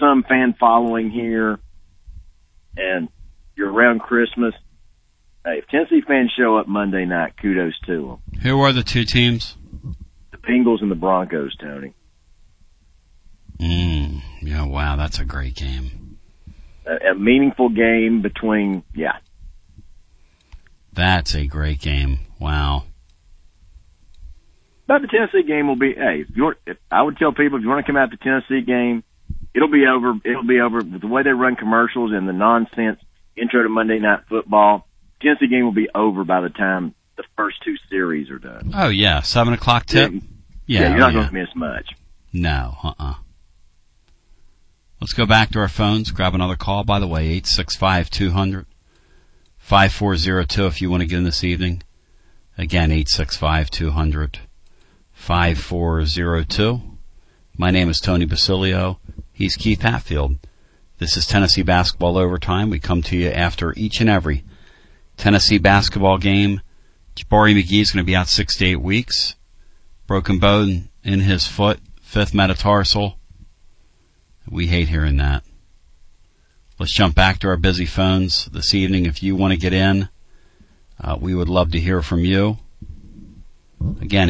some fan following here, and you're around Christmas, hey, if Tennessee fans show up Monday night, kudos to them. Who are the two teams? The Bengals and the Broncos, Tony. Yeah, wow, that's a great game. A meaningful game between, yeah. That's a great game. Wow. But the Tennessee game will be, hey, I would tell people if you want to come out to the Tennessee game, it'll be over. It'll be over with the way they run commercials and the nonsense intro to Monday Night Football. Tennessee game will be over by the time the first two series are done. Oh, yeah. 7 o'clock tip? Yeah, you're not going to miss much. No, Let's go back to our phones, grab another call. By the way, 865-200-5402 if you want to get in this evening. Again, 865-200-5402. My name is Tony Basilio. He's Keith Hatfield. This is Tennessee Basketball Overtime. We come to you after each and every Tennessee basketball game. Jabari McGee is going to be out 6 to 8 weeks. Broken bone in his foot, 5th metatarsal. We hate hearing that. Let's jump back to our busy phones this evening. If you want to get in, we would love to hear from you. Again,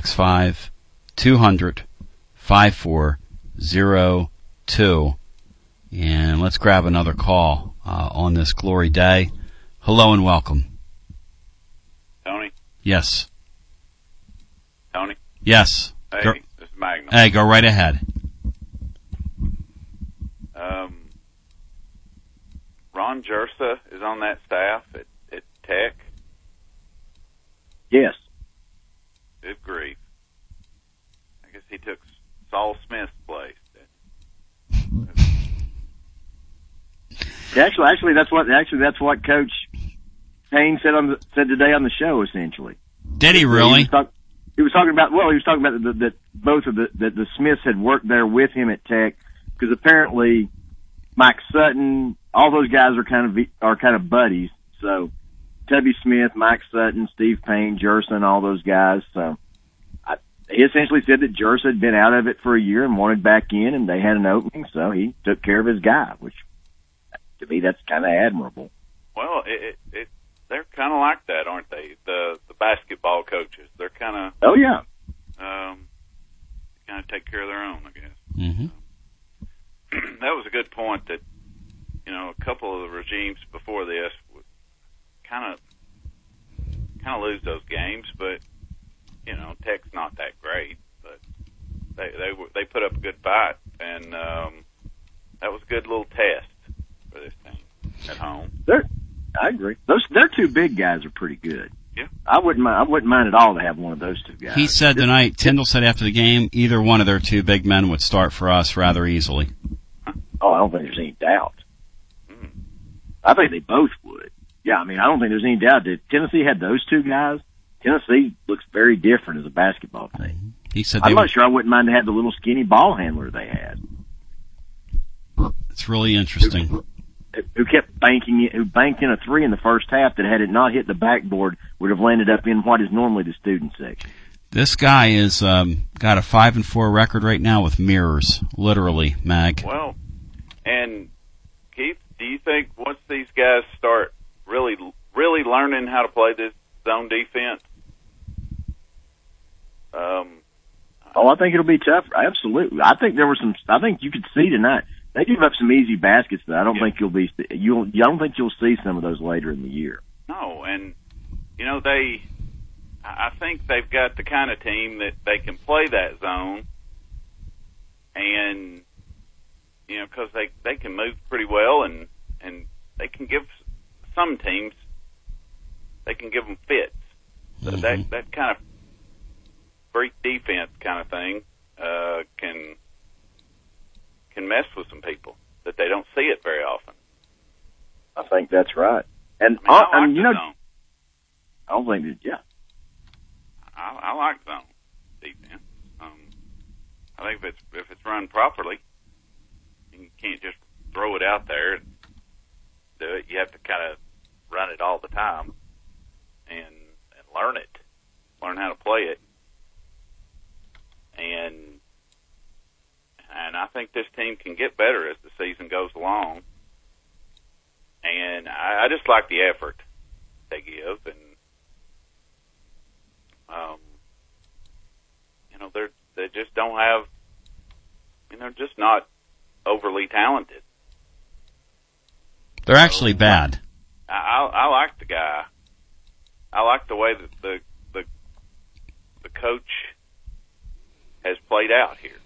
865-200-5402. And let's grab another call on this glory day. Hello and welcome. Tony? Yes. Tony? Yes. Hey, this is Magnum. Hey, go right ahead. Ron Jersa is on that staff at Tech. Yes. Good grief. I guess he took Saul Smith's place. Actually, that's what Coach Payne said today on the show. Essentially, did he really? He was talking about that both of the Smiths had worked there with him at Tech, because apparently Mike Sutton, all those guys are kind of buddies. So Tubby Smith, Mike Sutton, Steve Payne, Jerson, all those guys. So he essentially said that Jerson had been out of it for a year and wanted back in, and they had an opening, so he took care of his guy, which to me that's kind of admirable. Well, they're kind of like that, aren't they? The basketball coaches, they're kind of kind of take care of their own, I guess. Mm-hmm. That was a good point. That a couple of the regimes before this would kind of lose those games, but Tech's not that great, but they put up a good fight, and that was a good little test for this team at home. I agree. Their two big guys are pretty good. Yeah, I wouldn't mind at all to have one of those two guys. He said tonight, Tyndall said after the game, either one of their two big men would start for us rather easily. Oh, I don't think there's any doubt. I think they both would. Yeah, I don't think there's any doubt that Tennessee had those two guys. Tennessee looks very different as a basketball team. He said I'm not sure I wouldn't mind to have the little skinny ball handler they had. It's really interesting. Who banked in a three in the first half that had it not hit the backboard would have landed up in what is normally the student section. This guy is got a 5-4 record right now with mirrors, literally, Mag. Well, and Keith, do you think once these guys start really learning how to play this zone defense? I think it'll be tough. Absolutely. I think you could see tonight. They give up some easy baskets that I don't think you'll see some of those later in the year. No, and I think they've got the kind of team that they can play that zone, and because they can move pretty well, and they can give some teams, they can give them fits. So that kind of freak defense kind of thing can mess with some people that they don't see it very often. I think that's right. And I don't think that. Yeah, I like zone defense. I think if it's run properly, you can't just throw it out there and do it. You have to kind of run it all the time and learn it, learn how to play it. And And I think this team can get better as the season goes along. And I just like the effort they give. And, they just don't have, just not overly talented. They're actually bad. I like the guy. I like the way that the coach has played out here.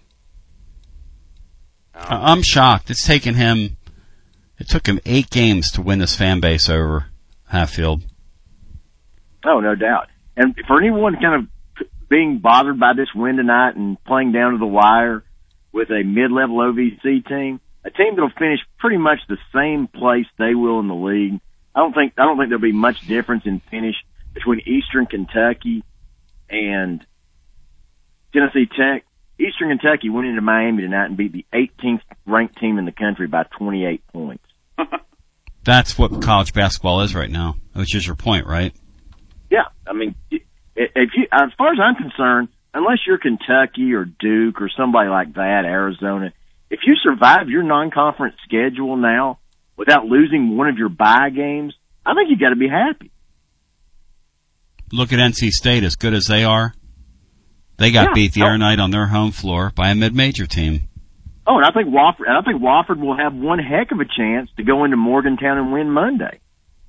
I'm shocked. It took him 8 games to win this fan base over, Hatfield. Oh, no doubt. And for anyone kind of being bothered by this win tonight and playing down to the wire with a mid-level OVC team, a team that'll finish pretty much the same place they will in the league. I don't think there'll be much difference in finish between Eastern Kentucky and Tennessee Tech. Eastern Kentucky went into Miami tonight and beat the 18th ranked team in the country by 28 points. That's what college basketball is right now, which is your point, right? Yeah, I mean, as far as I'm concerned, unless you're Kentucky or Duke or somebody like that, Arizona, if you survive your non-conference schedule now without losing one of your bye games, I think you got to be happy. Look at NC State, as good as they are. They got beat the other night on their home floor by a mid-major team. Oh, and I think Wofford will have one heck of a chance to go into Morgantown and win Monday.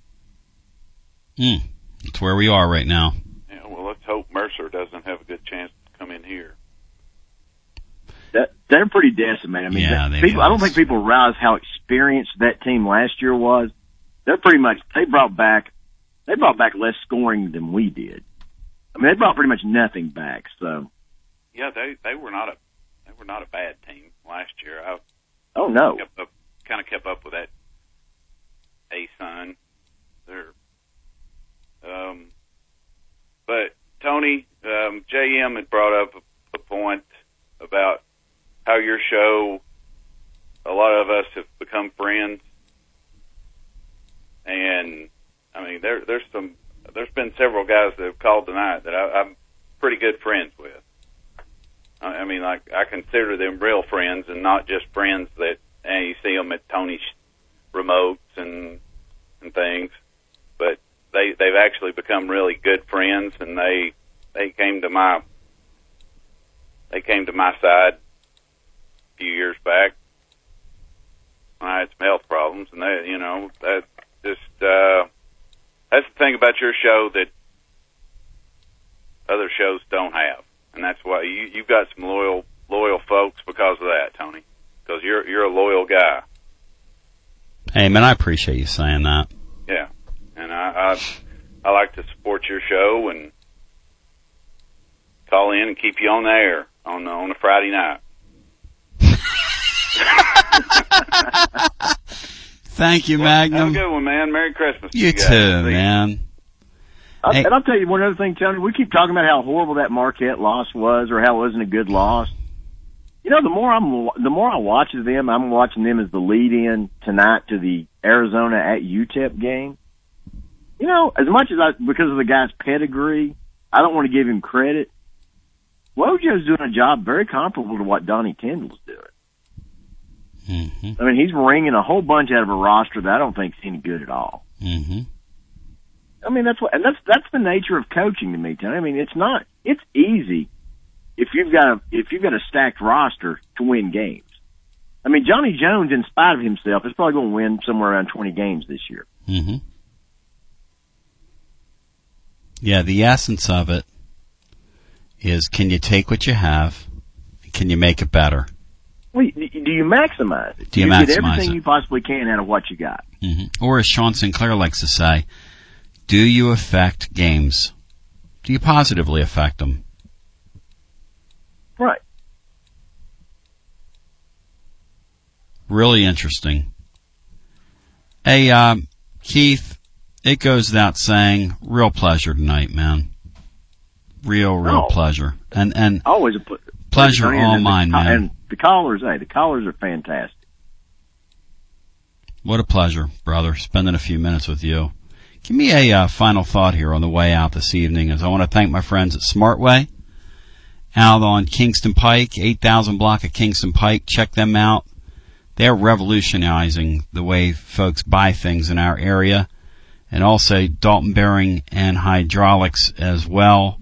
That's where we are right now. Yeah, well, let's hope Mercer doesn't have a good chance to come in here. They're pretty decimated. I mean, I don't think people realize how experienced that team last year was. They're pretty much they brought back less scoring than we did. I mean, they brought pretty much nothing back. So yeah, they were not a bad team last year. Oh no, kind of kept up with that A-Sun. But Tony, JM had brought up a point about how your show, a lot of us have become friends, and I mean there's been several guys that have called tonight that I'm pretty good friends with. I mean, like, I consider them real friends and not just friends that you see them at Tony's remotes and things. But they've actually become really good friends, and they came to my side a few years back when I had some health problems, and that's the thing about your show that other shows don't have. And that's why you've got some loyal folks because of that, Tony. Because you're a loyal guy. Hey, man, I appreciate you saying that. Yeah, and I like to support your show and call in and keep you on the air on a Friday night. Thank you, Magnum. Have a good one, man. Merry Christmas. You too, man. And I'll tell you one other thing, Tony. We keep talking about how horrible that Marquette loss was, or how it wasn't a good loss. The more I watch them, I'm watching them as the lead-in tonight to the Arizona at UTEP game. As much as because of the guy's pedigree, I don't want to give him credit. Wojo's doing a job very comparable to what Donnie Tyndall's doing. Mm-hmm. I mean, he's wringing a whole bunch out of a roster that I don't think's any good at all. Mm-hmm. I mean, that's the nature of coaching to me, Tony. I mean, it's easy if you've got a stacked roster to win games. I mean, Johnny Jones, in spite of himself, is probably going to win somewhere around 20 games this year. Mm-hmm. Yeah, the essence of it is, can you take what you have, and can you make it better? Well, do you maximize it? Do you get maximize everything it? you possibly can out of what you got? Mm-hmm. Or as Sean Sinclair likes to say, do you affect games? Do you positively affect them? Right. Really interesting. Hey, Keith, it goes without saying, real pleasure tonight, man. Real pleasure. And always a pleasure all mine, man. And the callers are fantastic. What a pleasure, brother, spending a few minutes with you. Give me a final thought here on the way out this evening, as I want to thank my friends at Smartway out on Kingston Pike, 8000 block of Kingston Pike. Check them out. They're revolutionizing the way folks buy things in our area. And also Dalton Bearing and Hydraulics as well.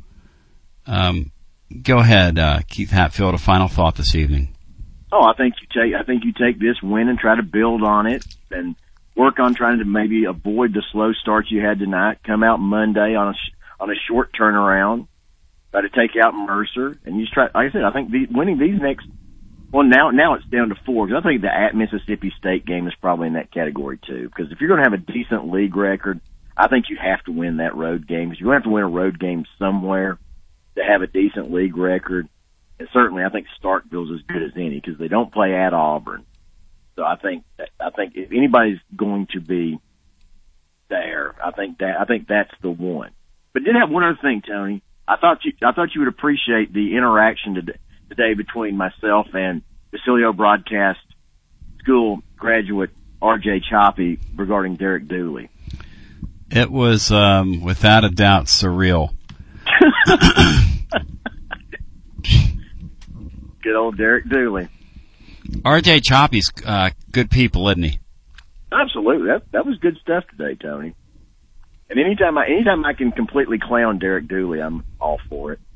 Go ahead, Keith Hatfield, a final thought this evening. Oh, I think you take this win and try to build on it and work on trying to maybe avoid the slow start you had tonight. Come out Monday on a short turnaround. Try to take out Mercer, and you just try. Like I said, I think winning these next. Well, now it's down to 4. Because I think the at Mississippi State game is probably in that category too. Because if you're going to have a decent league record, I think you have to win that road game. Because you're going to have to win a road game somewhere to have a decent league record. And certainly, I think Starkville's as good as any because they don't play at Auburn. So I think if anybody's going to be there, I think that's the one. But did have one other thing, Tony. I thought you would appreciate the interaction today between myself and Basilio Broadcast School graduate R.J. Choppy regarding Derek Dooley. It was, without a doubt, surreal. Good old Derek Dooley. R.J. Choppy's good people, isn't he? Absolutely. That was good stuff today, Tony. And anytime I can completely clown Derek Dooley, I'm all for it.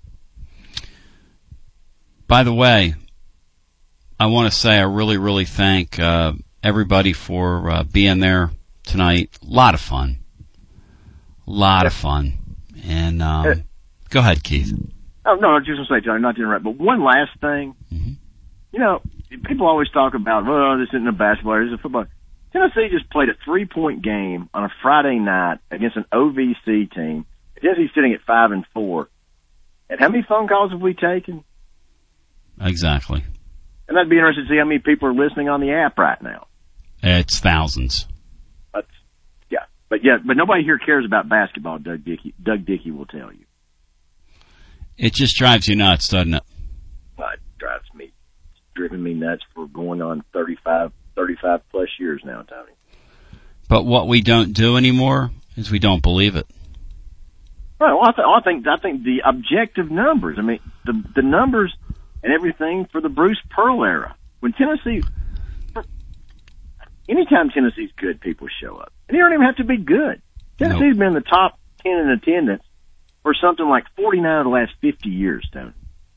By the way, I want to say I really, really thank everybody for being there tonight. A lot of fun. And go ahead, Keith. Oh, no, I was just going to say, Tony, not to interrupt, but one last thing. Mm-hmm. You know, people always talk about, well, this isn't a basketball, this is a football. Tennessee just played a 3-point game on a Friday night against an OVC team. Tennessee's sitting at 5-4. And how many phone calls have we taken? Exactly. And that'd be interesting to see how many people are listening on the app right now. It's thousands. But nobody here cares about basketball, Doug Dickey will tell you. It just drives you nuts, doesn't it? It driven me nuts for going on 35 plus years now, Tony. But what we don't do anymore is we don't believe it. Right. Well, I think the objective numbers. I mean, the numbers and everything for the Bruce Pearl era. When anytime Tennessee's good, people show up, and they don't even have to be good. Tennessee's been in the top 10 in attendance for something like 49 of the last 50 years, Tony.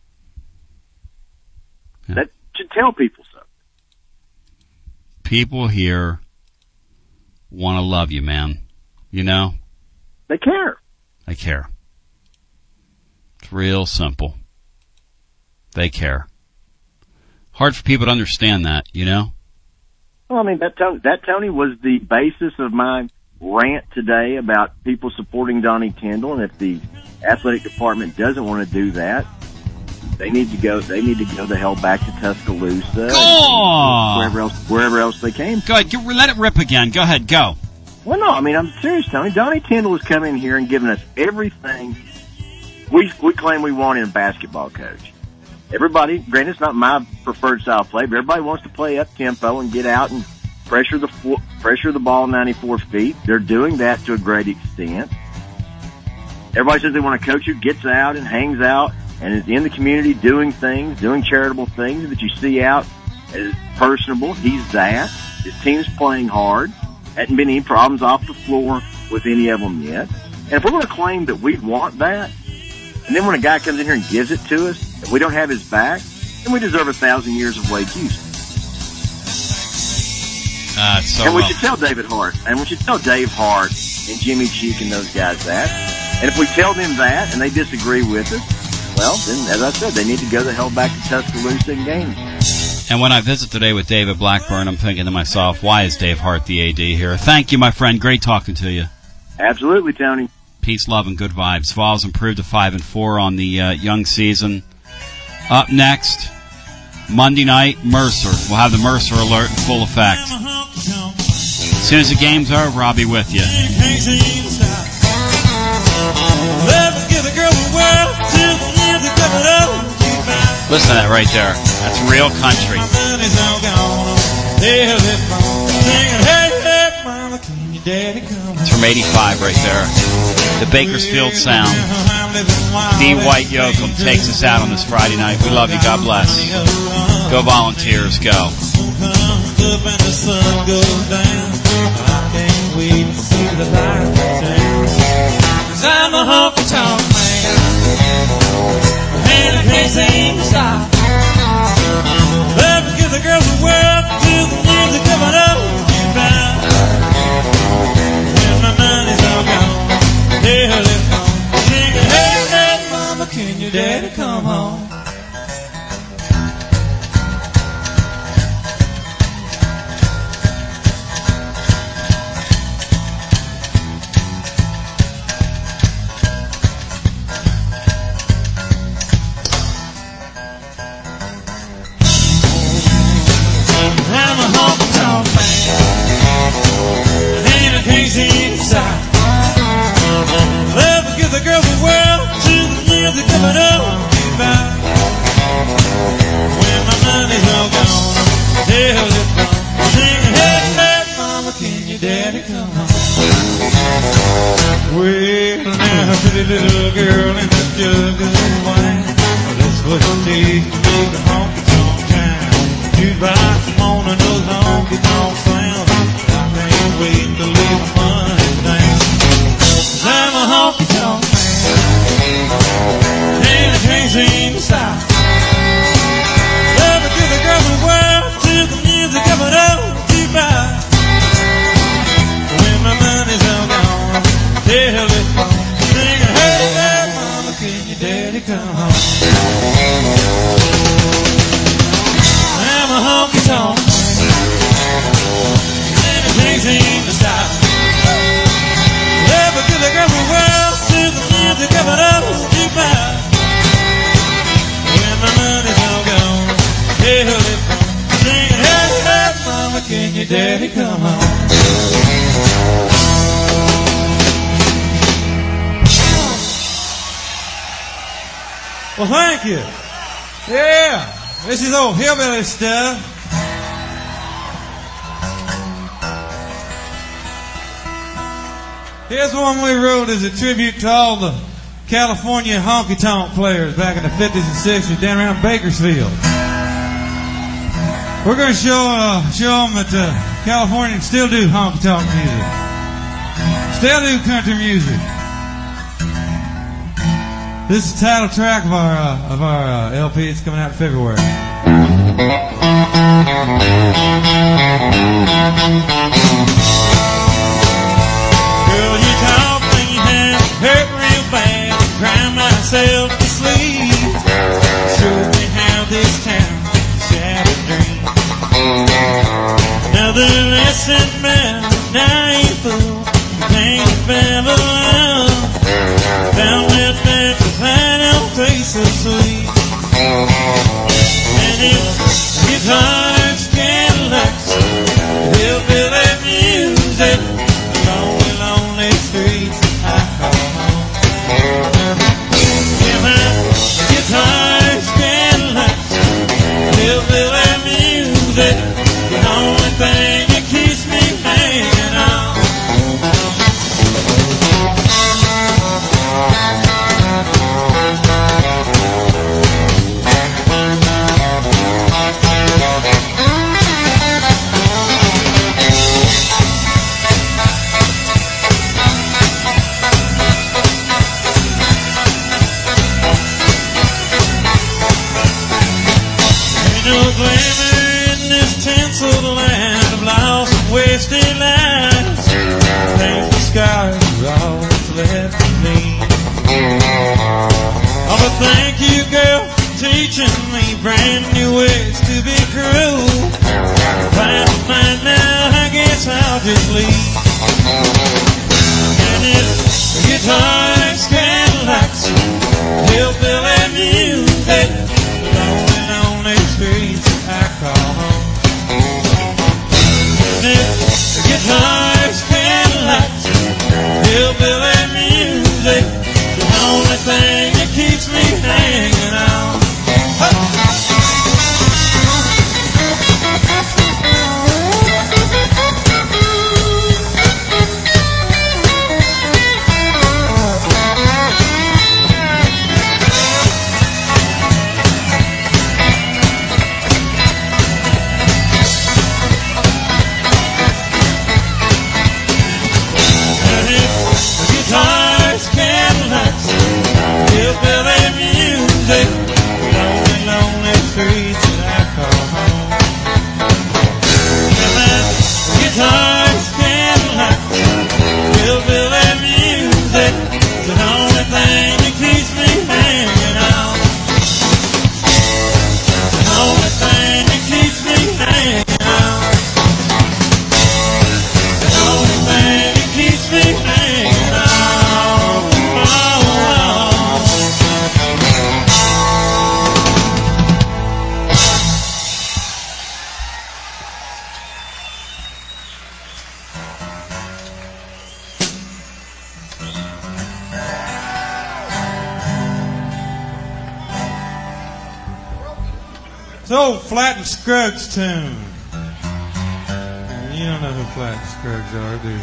Yeah. That should tell people something. People here want to love you, man. You know? They care. They care. It's real simple. They care. Hard for people to understand that, you know? Well, I mean, that Tony was the basis of my rant today about people supporting Donnie Tyndall, and if the athletic department doesn't want to do that, they need to go the hell back to Tuscaloosa, wherever else they came. Go ahead, let it rip again. Go ahead, go. Well, no, I mean, I'm serious, Tony. Donnie Tyndall has come in here and given us everything we claim we want in a basketball coach. Everybody, granted, it's not my preferred style of play, but everybody wants to play up tempo and get out and pressure the ball 94 feet. They're doing that to a great extent. Everybody says they want a coach who gets out and hangs out and is in the community doing things, doing charitable things that you see out as personable. He's that. His team's playing hard. Hadn't been any problems off the floor with any of them yet. And if we're going to claim that we want that, and then when a guy comes in here and gives it to us, and we don't have his back, then we deserve 1,000 years of Wade Houston. And we should tell David Hart, and we should tell Dave Hart and Jimmy Cheek and those guys that. And if we tell them that and they disagree with us, well, then, as I said, they need to go the hell back to Tuscaloosa and game. And when I visit today with David Blackburn, I'm thinking to myself, why is Dave Hart the AD here? Thank you, my friend. Great talking to you. Absolutely, Tony. Peace, love, and good vibes. Vols improved to 5-4 on the young season. Up next, Monday night, Mercer. We'll have the Mercer alert in full effect. As soon as the game's over, I'll be with you. Listen to that right there. That's real country. It's from 85 right there. The Bakersfield Sound. D. White Yoakum takes us out on this Friday night. We love you. God bless. Go Volunteers. Go. Up and the sun goes down. I can't wait to see the light return. 'Cause I'm a honky tonk man, and I can't seem to stop. Love to give the girls the world till the music coming up and down. When my money's all gone, hell it's gone. Singing, hey, hey, mama, can your daddy come home? Little girl in the jug of wine. Well, that's what it takes to make a honky tonk time. Jukebox on and those honky tonk sounds. I can't wait to leave my money down. 'Cause I'm a honky tonk man, and I can't seem to stop. Love to give the girl the world till the music of it all jukebox. When my money's all gone, tell it gone. Daddy come home. I'm a honky tonk and it can't seem to stop. Love to the girl the world till the music of it all jukebox. When my money's all gone, hell it's gone. Singing, hey, hey, mama, can your daddy come home? Well, thank you. Yeah, this is old hillbilly stuff. Here's one we wrote as a tribute to all the California honky-tonk players back in the 50s and 60s down around Bakersfield. We're going to show them that Californians still do honky-tonk music. Still do country music. This is the title track of our LP. It's coming out in February. Girl, you talk me down, hurt real bad, cry myself to sleep. Show me how this town is shattered dream. Now the lesson man, I ain't fool, can't never love. Down with that final face so sweet. And if guitars, Cadillacs, hillbilly music, the lonely, lonely streets I call home. Yeah, my guitars, Cadillacs, hillbilly music, the only thing that keeps me hanging on. Glamour in this tinsel land of lost and wasted lives. Painful scars are all that's left of me. Oh, but thank you, girl, for teaching me brand new ways to be cruel. If I don't mind now, I guess I'll just leave. And it's guitars, Cadillacs, hillbilly music, lonely, lonely streets I call home. And it's guitars, Cadillacs, hillbilly music, the only thing that keeps me hanging on. It's an old Flat and Scruggs tune. You don't know who Flat and Scruggs are, do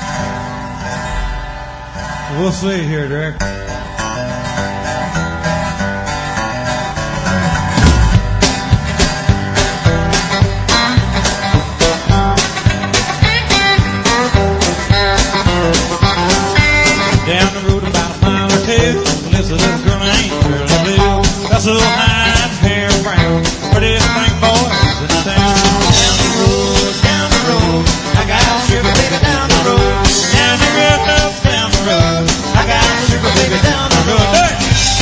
you? We'll see here, Derek. Down the road about a mile or two, lives a little girl named Curly Blue. That's a little high hair brown, prettiest thing boys in town. Down the road, I got a sugar baby down the road. Down the road, I got a sugar baby down the road. Hey!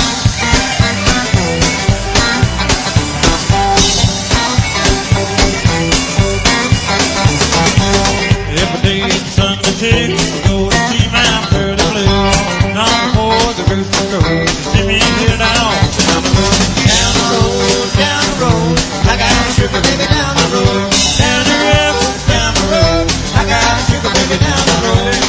Every day it's Sunday too, I go to see my Curly Blue. Long before the rooster crows, see me head out down the road. Down the road, I got a sugar baby down the road. Down the road, I got a sugar baby down the road.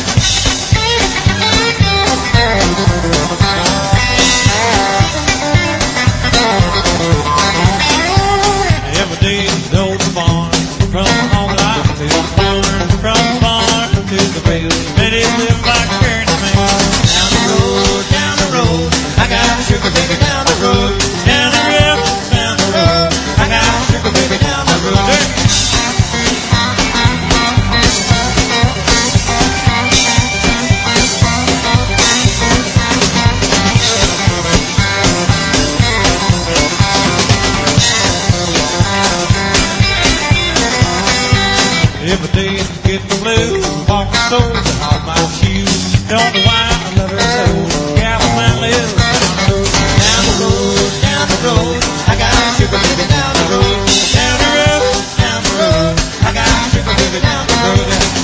Every day is old barn, from the home life to the barn, from the barn to the rail. Many live like Karen and me. Down the road, I got a sugar baby down the road. Down the road, I got a sugar baby down the road. Every day I get the blues, walk the stores and off my shoes. Don't know why I love her so. Gavin man lives down the road, down the road. I got a sugar baby down the road. Down the road, I got a sugar baby down the road.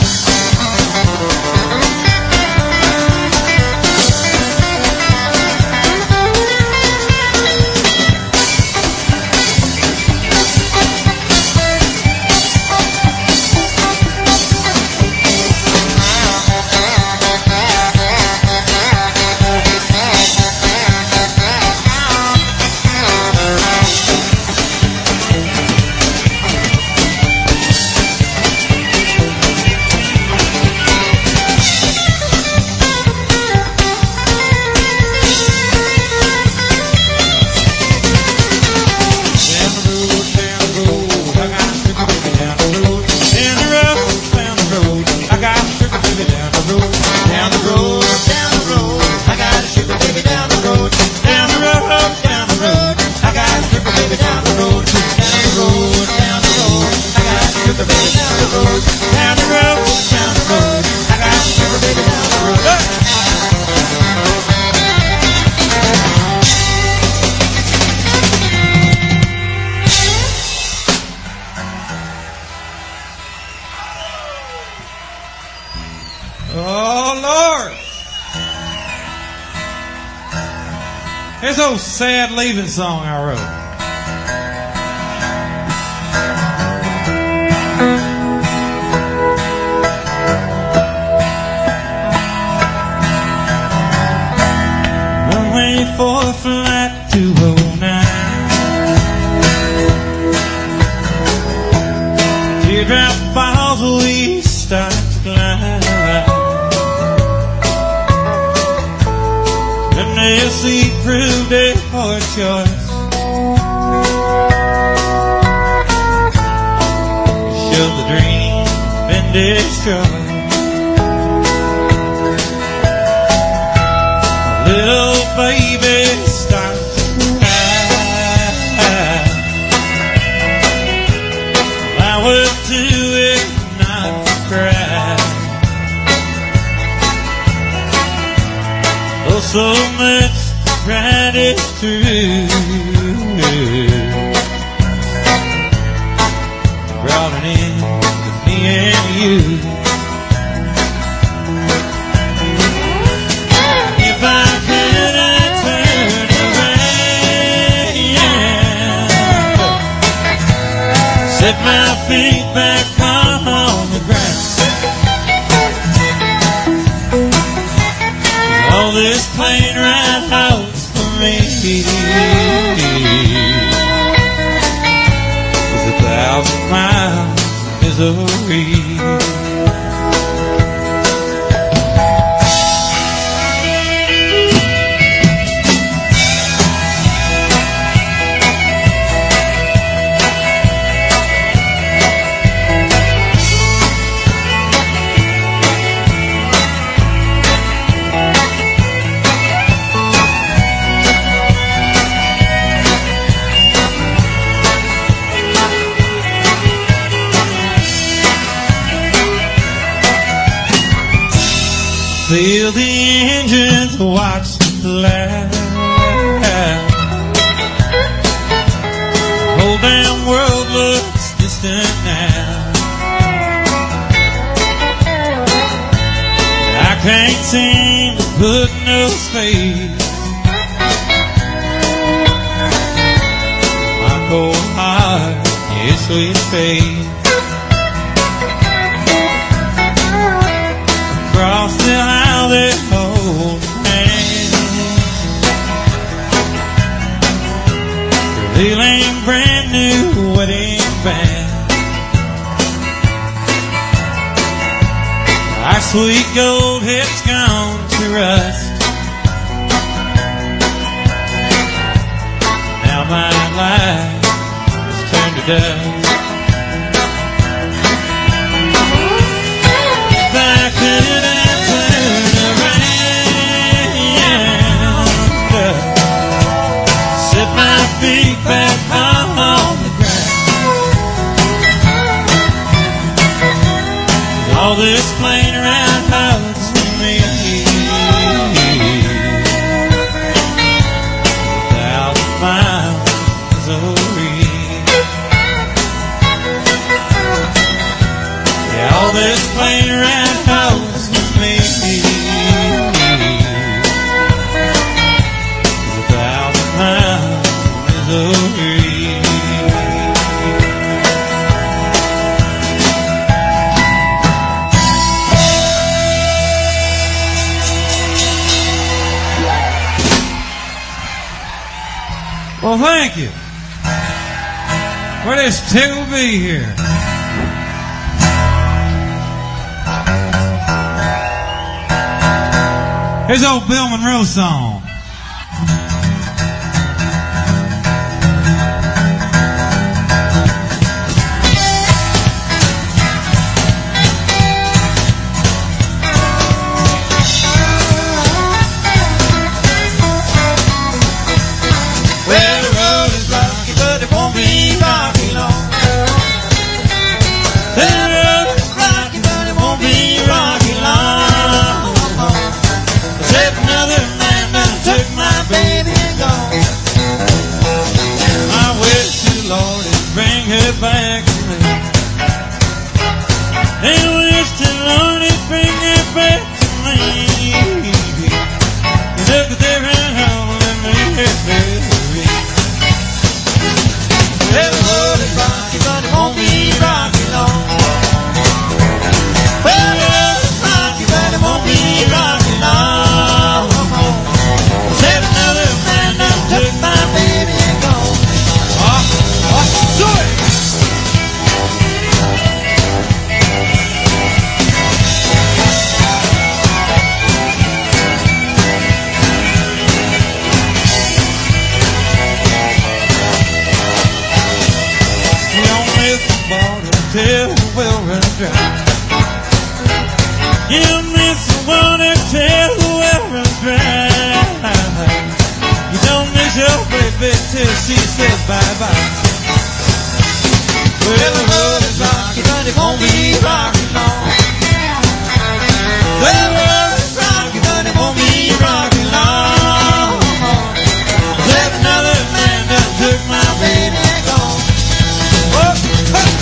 Here's an old sad leaving song I wrote. Runway for flight 209. Teardrop falls, we start to climb. Tennessee proved a hard choice. Show the dream been destroyed. A little baby starts to cry. I would do it not to cry. Oh, so much pride is true. Brought it in with me and you. If I could, I'd turn around. Set my feet back on the ground. All this plane ride house for me. Feel the engines, watch the laugh. Whole damn world looks distant now. I can't seem to put no space. My cold heart is sweet faith. Across the aisle they hold hands, revealing brand new wedding band. Our sweet gold hips gone to rust. Now my life has turned to dust. Back to feet back on the ground. All this playing around hugs with me. Without a miles over. Yeah, all this playing around hugs with me. Without a miles. Well, thank you. We're just tickled to be here. Here's old Bill Monroe song. Back to me. They wish the Lord would bring her back to me. You look at their home and make her free. Well, the road is rocky, but it won't be rocky long. Well, the road is rocky, but it won't be rocky long. Said another man done took my baby and gone. Do it! Till the well runs dry. You miss the water till the well runs dry. You don't miss your baby till she says bye-bye. Well, the road is rocky, but it won't be rocky long. Well, the road is rocky, but it won't be rocky long. Said another man done took my baby and gone. Oh, hey.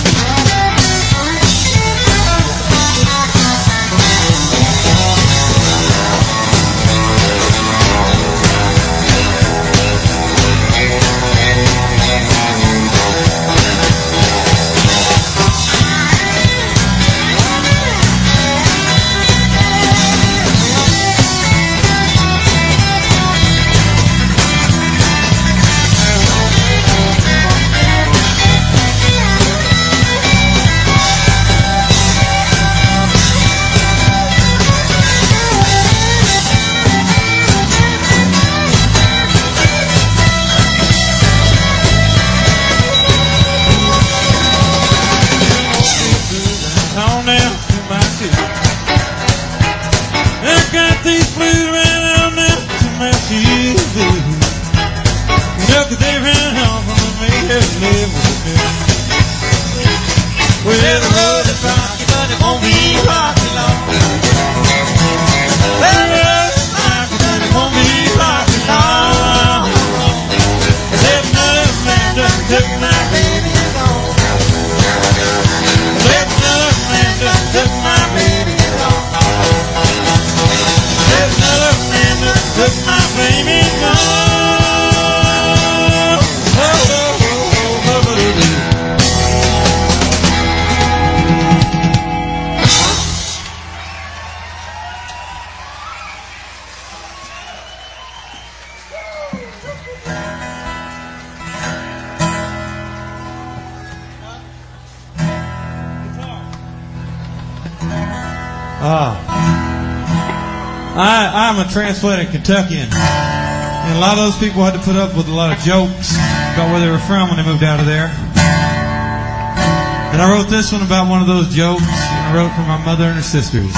I'm a transplanted Kentuckian, and a lot of those people had to put up with a lot of jokes about where they were from when they moved out of there. And I wrote this one about one of those jokes, and I wrote it for my mother and her sisters.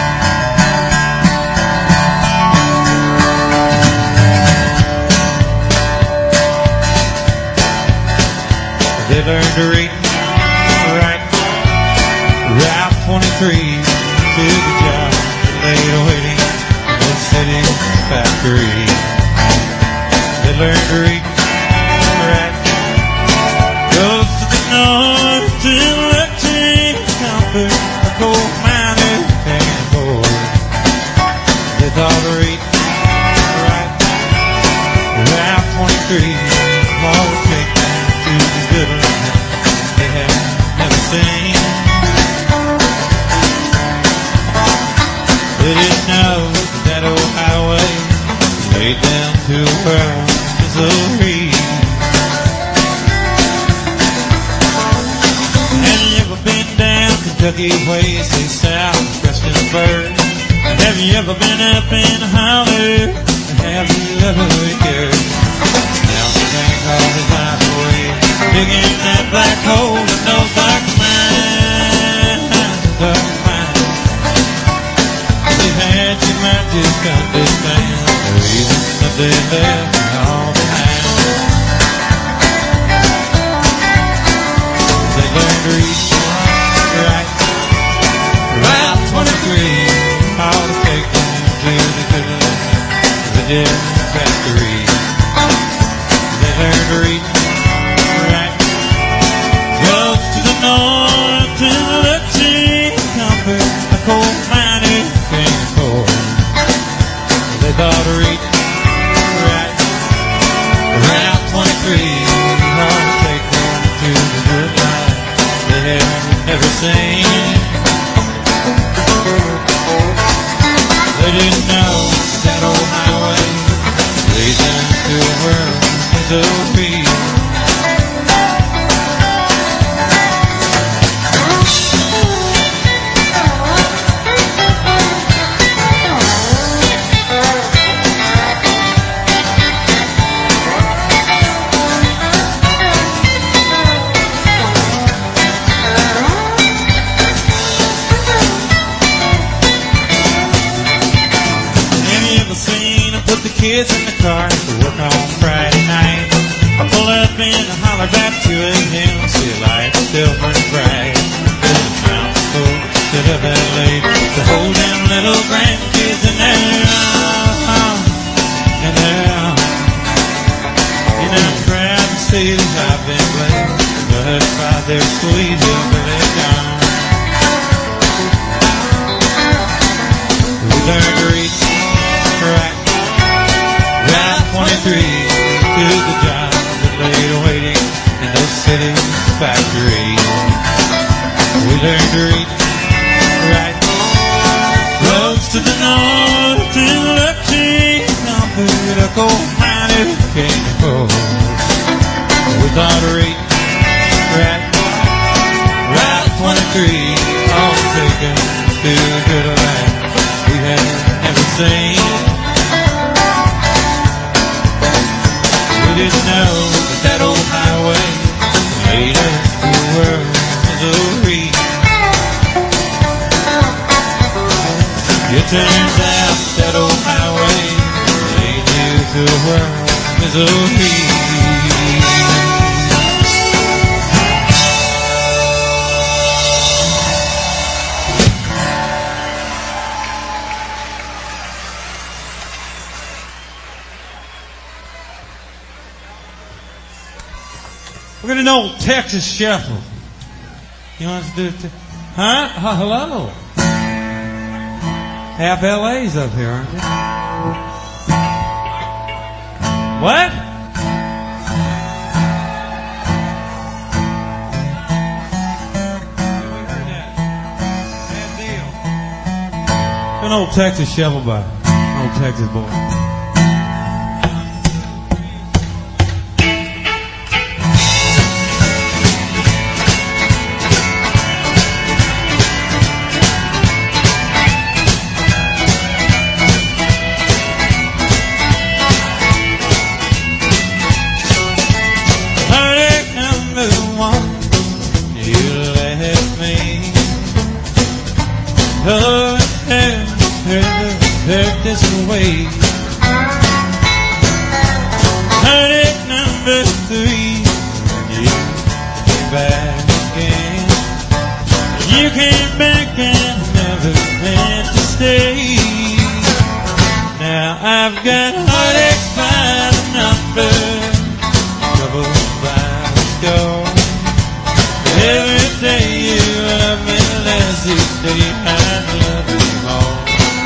They learned to read, write, Route 23 to the job, laid waiting in the city factory. They learned to read, write, goes to the north to the tea comfort, a coal miner and board. They thought to read, write, Route 23, all would take them to the good land they had never seen. They didn't know that old highway laid down to the world Missouri. Have you ever been down Kentucky way, say south, Prestonburg? Have you ever been up in the holler? Have you ever heard? Now the thing called his life away, digging that black hole in those dark mines, dark mines. They had you might just understand the reason that they left it all behind. They learned to read, write, Route 23, how to take them to the good land, the dead factory. They learned to read, write, goes to the north to the tea comfort, a coal miner came for. They thought to read, write, Route 23, how to take them to the good life they had never seen. They didn't know that old highway leads them to a world Missouri. Kids in the car to work on Friday night. I pull up and I holler back to him, see a light still burning bright. There's a mountain folk sit up that late to hold them little grandkids in their arms. And they're in a crowd to see the I've been blessed, but by their sweet hillbilly gone. We learned to read, write, Route 23 to the job that laid waiting in those city factories. We learned to read, write, roads to the north to the tea comfort, a coal miner came for. We thought to read, write, Route 23, all taken to the good land we had never seen. We didn't know that old highway laid us to the world Missouri. It turns out that old highway laid you to the world Missouri. We're going to know Texas Shuffle. You want us to do it? Huh? Hello. Half LA's up here, aren't they? What? We heard that. Bad deal. An old Texas Shuffle by an old Texas boy. Heard this away. Heard it number 3 when you came back again. You came back and never meant to stay. Now I've got heartaches by the number, trouble by the score. Every day you love me less, each day I love you more.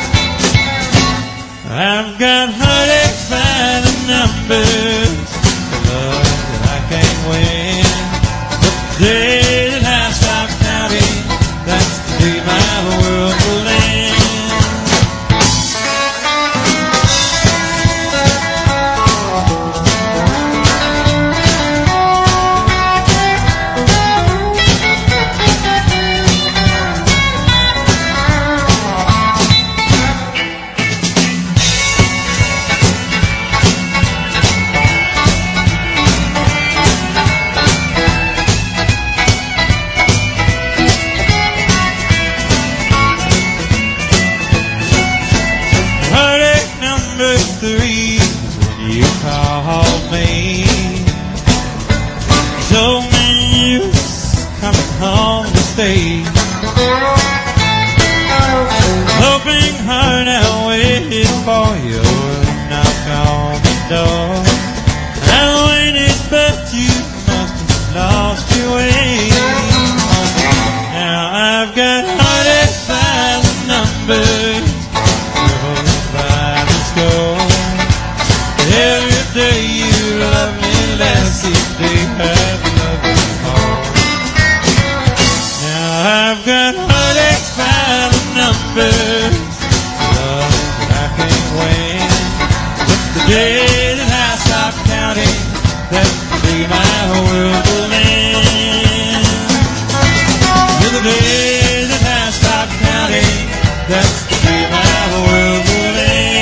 I've got heartaches by the numbers, the love that I can't win. But the day that I stop counting, that's the day my world will end. Hoping hard I waited for your knock on the door. I waited but you must have lost your way. Now I've got heartaches by the numbers, troubles by the score. Every day you love me less, each day I love you more. I've got heartaches by the numbers, love that I can't win. But the day that I stop counting, that's the day my world will end. Till the day that I stop counting, that's the day my world will end.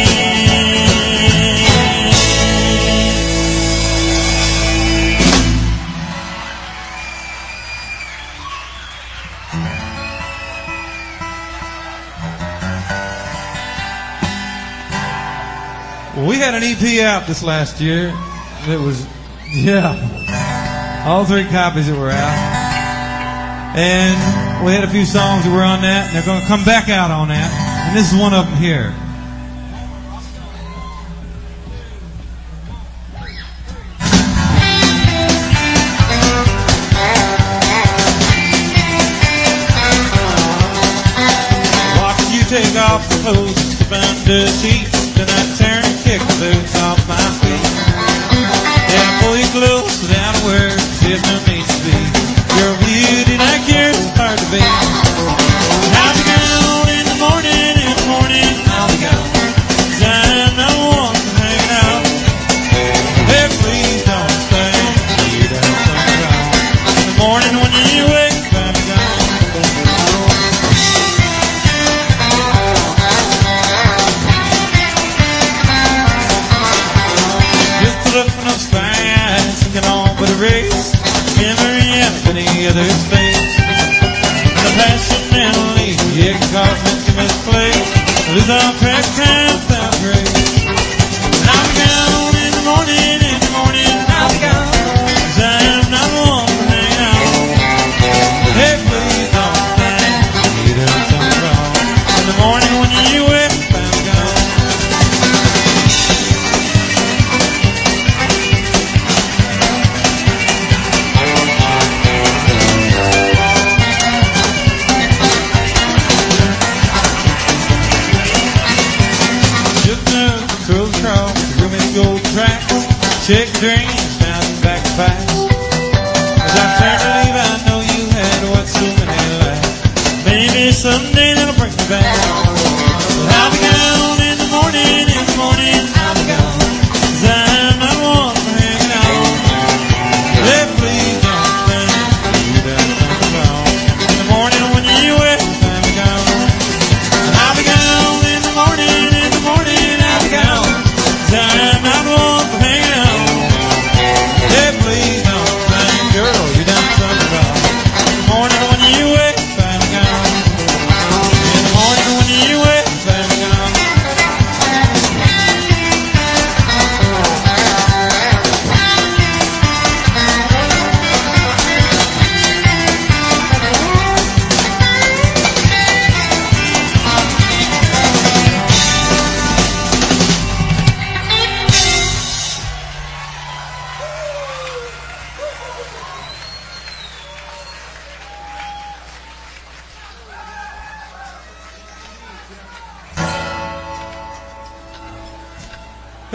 We had an EP out this last year. It was, all 3 copies that were out. And we had a few songs that were on that, and they're going to come back out on that. And this is one of them here. Watching you take off the clothes to find the sheets. Then I turn and kick the boots off my feet. Yeah, I pull you close without a word, it no need to be. Your beauty like yours is hard to beat. I'll be gone in the morning, I'll be gone. 'Cause I'm not one to hang out. Hey, please don't stay, you done something wrong. In the morning when you wake, I'll be gone. Looking up fast, thinking on with a race, memory of any other's face. The passion and leave, it causes me to misplace. Lose all track, time without grace. And I'll be gone in the morning, I'll be gone. 'Cause I'm not one to hang out. Hey, please don't think you done something wrong. In the morning when you wake, I'm gone. Check dreams, now I'm back fast. As I turn to leave, I know you had what so many lack. Maybe someday that'll bring me back. Well, I'll be gone in the morning, I'll be gone. 'Cause I'm not one for hanging on. Hey, please don't think you done something wrong. In the morning when you wake, I'll be gone. I'll be gone in the morning, I'll be gone. 'Cause I'm not one for hanging on. Hey, please don't think, girl, you done something wrong. In the morning when you wake, I'm gone. In the morning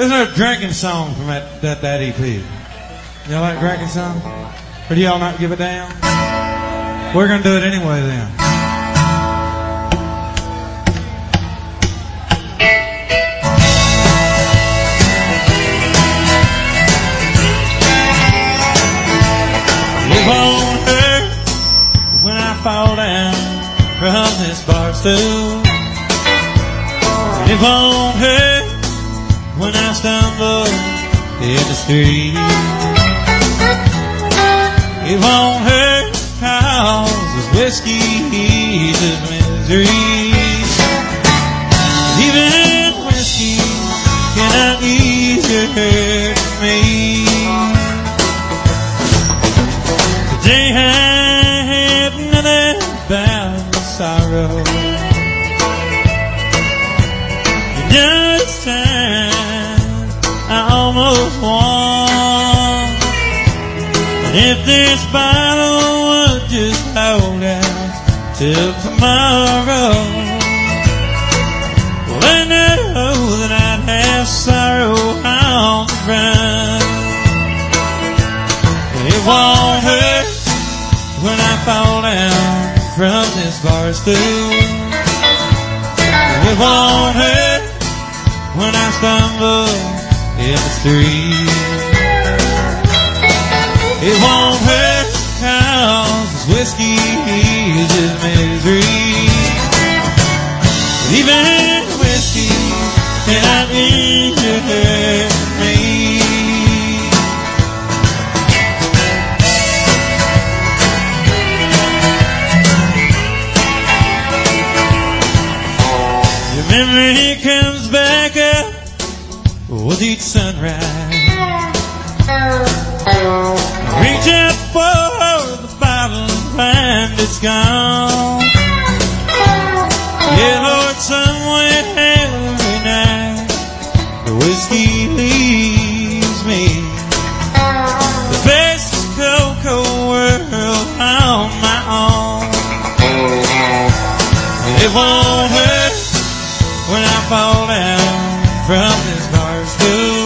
There's another drinking song from that EP. Y'all like drinking songs? Or do y'all not give a damn? We're gonna do it anyway then. It won't hurt when I fall down from this bar stool. It won't hurt when I stumble in the street. It won't hurt 'cause this whiskey eases misery. Even whiskey cannot ease your hurt for me. Today I have nothing but sorrow. Just time I almost won. And if this bottle would just hold out till tomorrow, well, I know that I'd have sorrow on the run. It won't hurt when I fall down from this bar stool. It won't hurt when I stumble in the street. It won't hurt 'cause this whiskey eases misery. Even whiskey cannot ease your hurt for me. Your memory comes back up with each sunrise. Reach out for the bottle and find it's gone. Yeah, Lord, somewhere every night the whiskey leaves me. The best cocoa world on my own. It won't hurt when I fall down from this bar stool.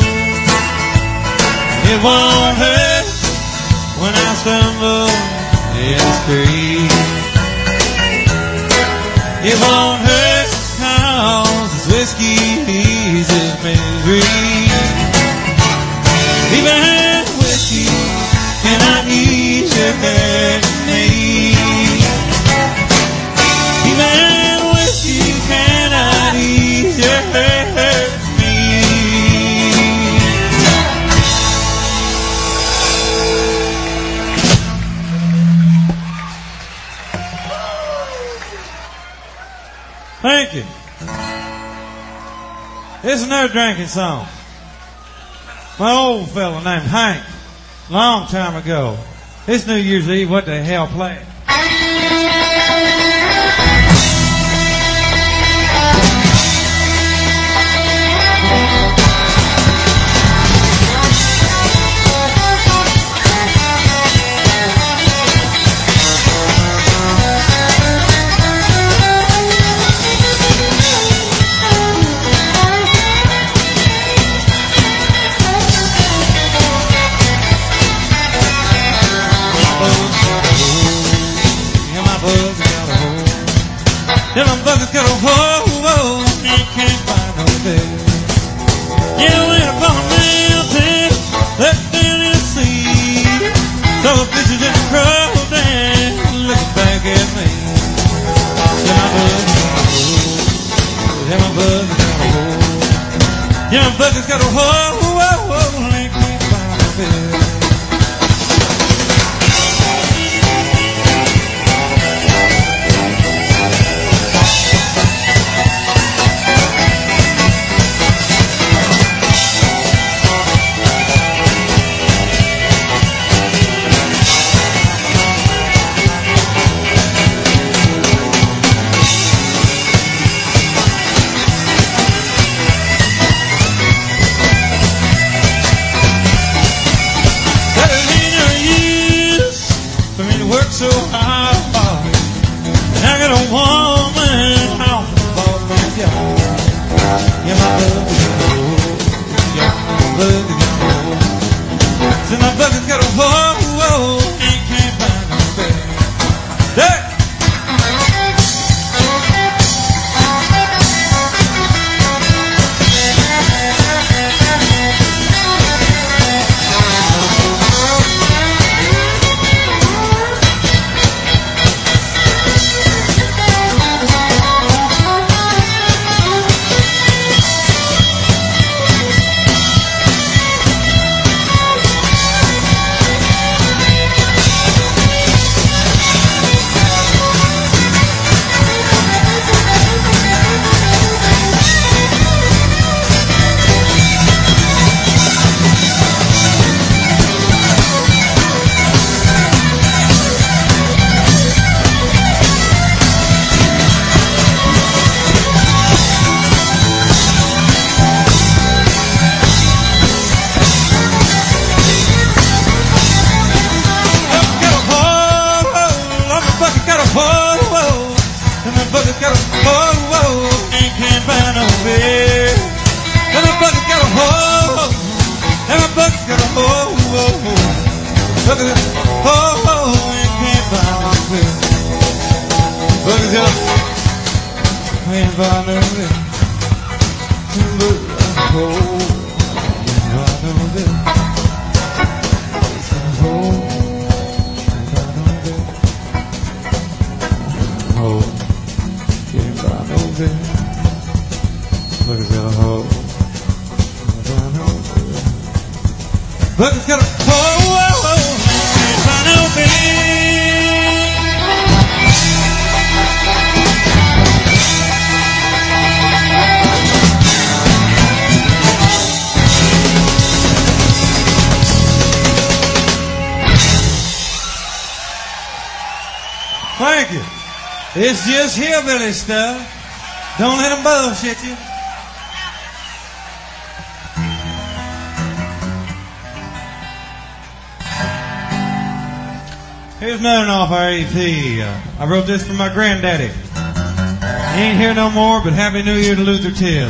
It won't hurt when I stumble in the street. It won't hurt 'cause this whiskey eases misery. Even whiskey cannot ease your hurt for me. Even whiskey cannot ease your hurt for me. Thank you. It's another drinking song. My old fella named Hank, long time ago. It's New Year's Eve, what the hell playing? Them buckets got a whoa, you can't find no bed. You went up on a mountain, looked down in the sea. Saw the fishes in the crowd and looked back at me. Yeah, my buckets got a hole. Yeah, my buckets got a hole. Yeah, my buckets got a hole, you can't find no bed. bucket's got a hole, and can't find no beer. Every bucket's got a hole, every bucket's got a hole, bucket's got a hole, and can't find no beer. Bucket's got a can't find no beer. Bucket's got a hole, can't find no beer. Bucket's got a hole, can't find no beer. Hole, can't find no beer. Bucket's got a hole. Bucket's got a hole, can't find no beer. Thank you. It's just hillbilly stuff. Don't let them bullshit you. Here's another off our EP. I wrote this for my granddaddy. He ain't here no more, but Happy New Year to Luther Tibbs.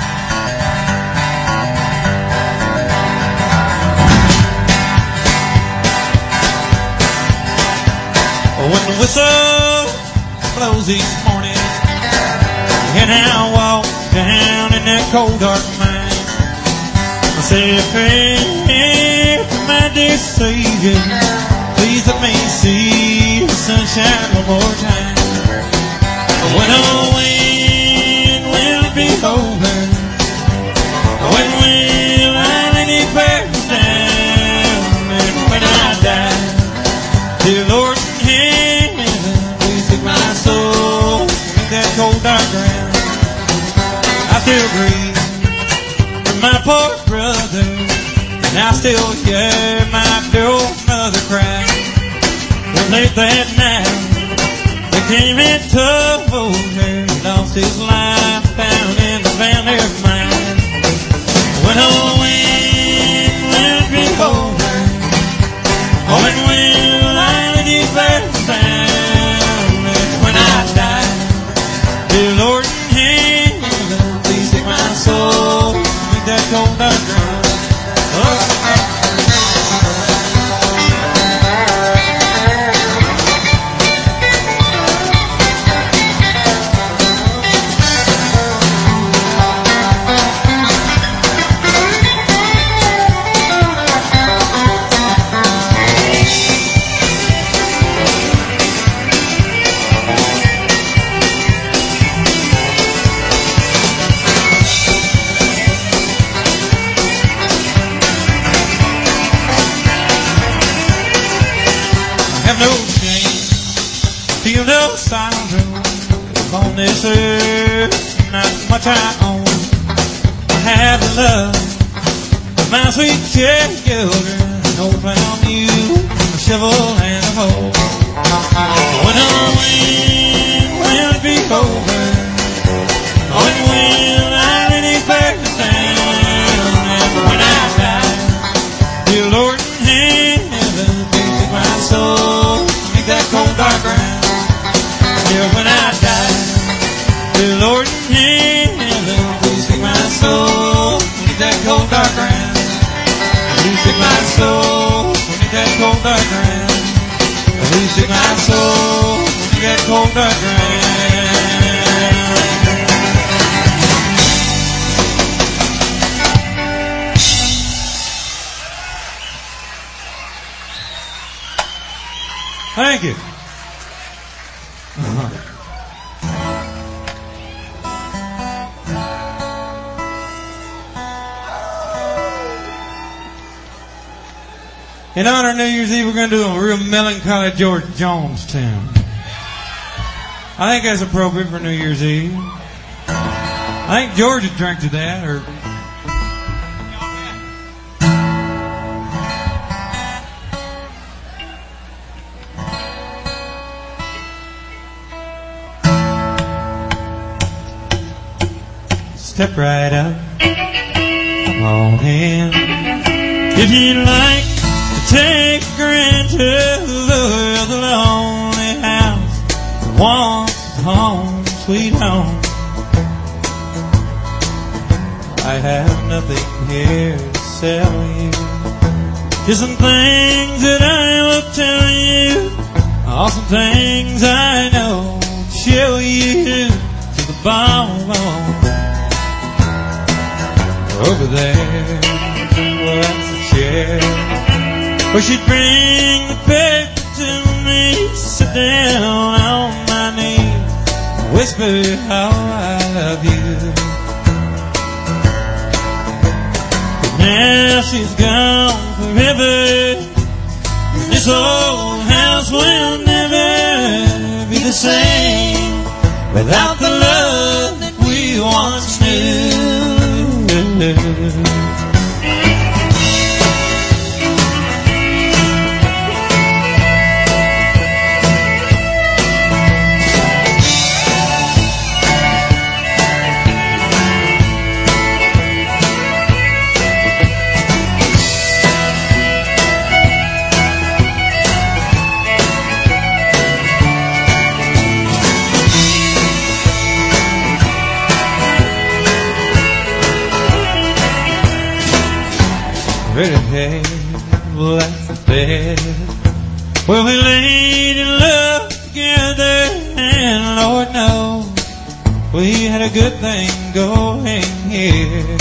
When the whistle blows each morning, and I walk down in that cold dark mine, I say a prayer for my dear Savior. Please let me see the sunshine one more time. When the wind will be over, when will I lay these burdens down? And when I die, dear Lord in heaven, please take my soul in that cold dark ground. I still grieve for my poor brother, and I still hear my dear old mother cry. Late that night, they came and took her. He lost his life down in the valley of mine. When the wind will be over, when will I lay these burdens down? And when I die, dear Lord in heaven, please take my soul with that cold dark ground. Feel no sorrow on this earth, not much I own. I have the love of my sweet children, no plan on you, a shovel and a hoe. When the wind will be over, when will I lay these burdens down? And when I die, dear Lord in heaven, please take my soul, make that cold dark ground. When I die, dear Lord in heaven, please take my soul, leave that cold dark ground. Please take my soul, leave that cold dark ground. Please take my soul, leave that cold dark ground. Thank you. In honor of New Year's Eve, we're going to do a real melancholy George Jones tune. I think that's appropriate for New Year's Eve. I think George had drank to that, or... Step right up, come on in. If you'd like to take a grand tour of the lonely house that once was home, sweet home. I have nothing here to sell you, just some things that I will tell you, all some things I know to show you to the bone. Over there, well, that's the chair where she'd bring the paper to me, sit down on my knee, whisper how I love you. But now she's gone forever, this old house will never be the same without the love that we once knew. Ready, hey, well, that's the bed where we laid in love together, and Lord knows we had a good thing going here.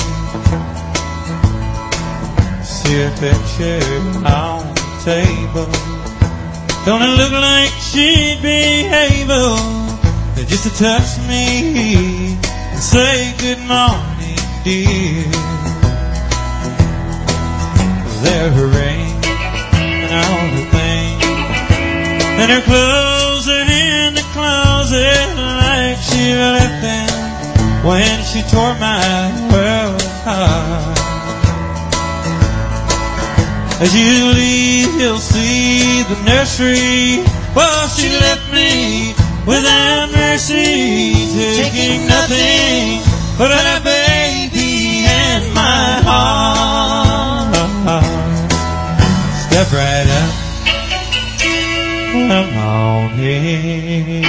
See her picture on the table, don't it look like she'd be able just to touch me and say good morning, dear? There her ring and all her things, and her clothes are in the closet like she left them when she tore my world apart. As you leave, you'll see the nursery. Well, she left me without mercy, taking nothing but a baby and my heart. Step right up, come on in.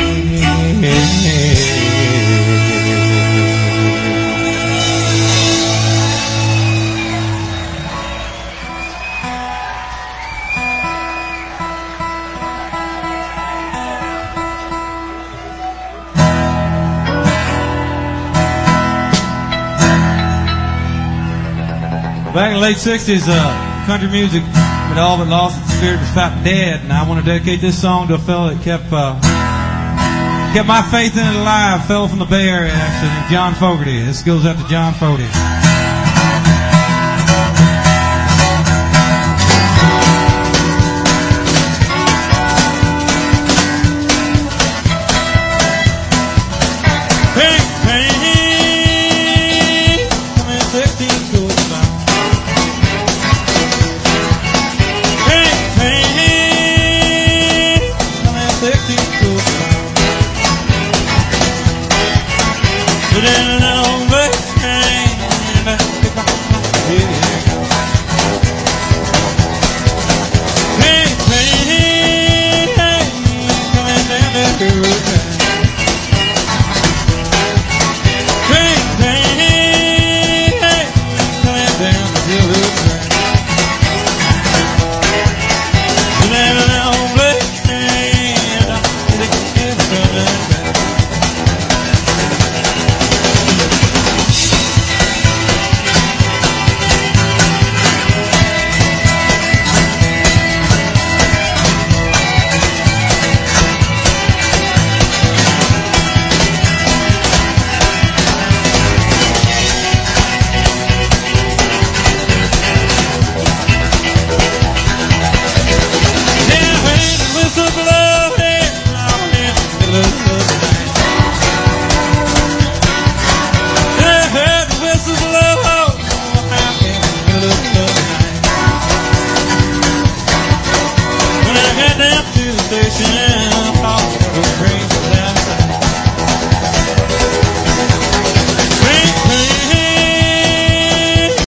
Back in the late 60s, country music had all but lost its spirit, was about dead, and I want to dedicate this song to a fellow that kept my faith in it alive, fellow from the Bay Area, actually, named John Fogerty. This goes out to John Fogerty. Then